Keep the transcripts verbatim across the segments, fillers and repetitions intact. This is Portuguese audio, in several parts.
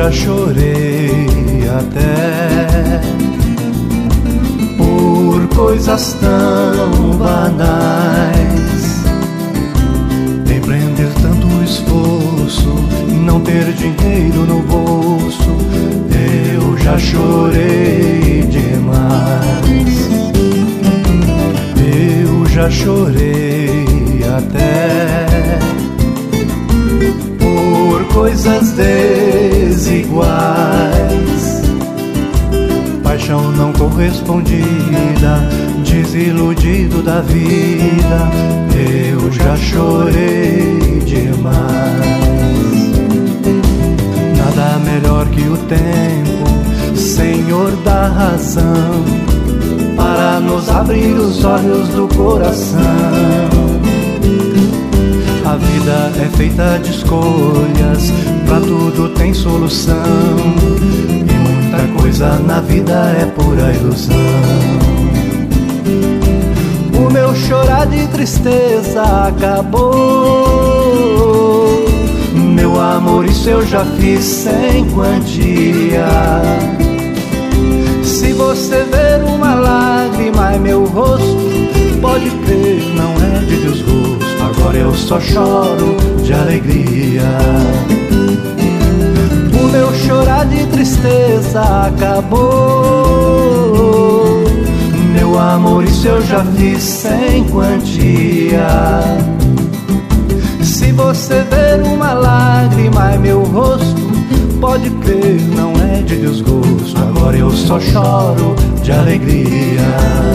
já chorei até por coisas tão banais, empreender tanto esforço e não ter dinheiro no bolso. Eu já chorei demais. Eu já chorei até por coisas desiguais, paixão não correspondida, desiludido da vida. Eu já chorei demais. Nada melhor que o tempo, Senhor da razão, para nos abrir os olhos do coração. A vida é feita de escolhas, pra tudo tem solução, e muita coisa na vida é pura ilusão. O meu chorar de tristeza acabou, meu amor, isso eu já fiz sem quantia. Se você ver uma lágrima em meu rosto, pode crer, não é de desgosto. Agora eu só choro de alegria. O meu chorar de tristeza acabou, meu amor, isso eu já fiz sem quantia. Se você ver uma lágrima em meu rosto, pode crer, não é de desgosto. Agora eu só choro de alegria.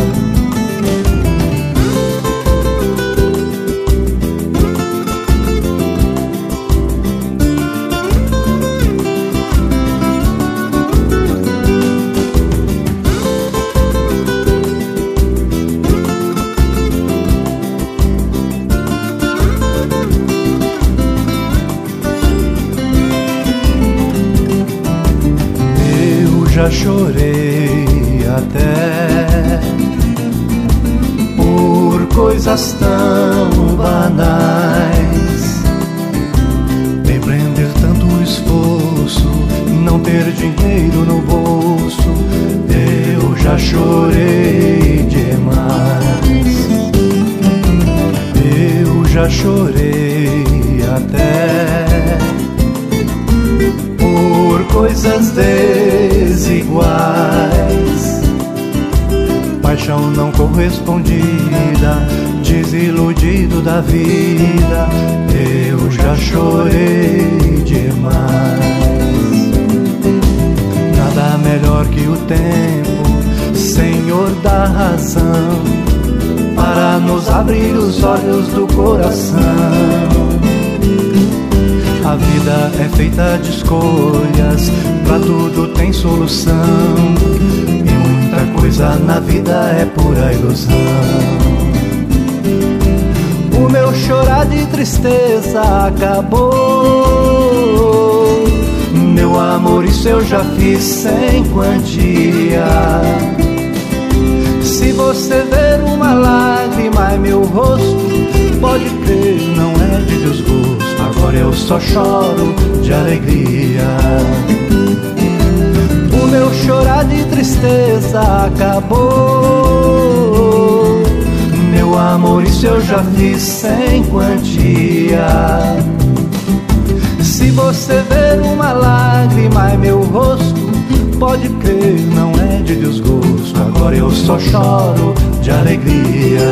Já chorei até por coisas tão banais, empreender tanto esforço, não ter dinheiro no bolso. Eu já chorei demais. Eu já chorei até por coisas desiguais, paixão não correspondida, desiludido da vida. Eu já chorei demais. Nada melhor que o tempo, Senhor da razão, para nos abrir os olhos do coração. A vida é feita de escolhas, pra tudo tem solução, e muita coisa na vida é pura ilusão. O meu chorar de tristeza acabou, meu amor, isso eu já fiz sem quantia. Se você ver uma lágrima em meu rosto, pode crer, não é de desgosto. Agora eu só choro de alegria. O meu chorar de tristeza acabou, meu amor, isso eu já fiz sem quantia. Se você ver uma lágrima em meu rosto, pode crer, não é de desgosto. Agora eu só choro de alegria.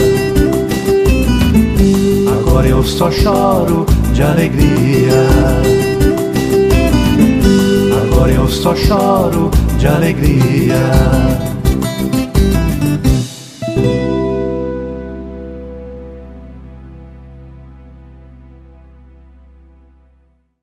Agora eu só choro de alegria. Agora eu só choro de alegria.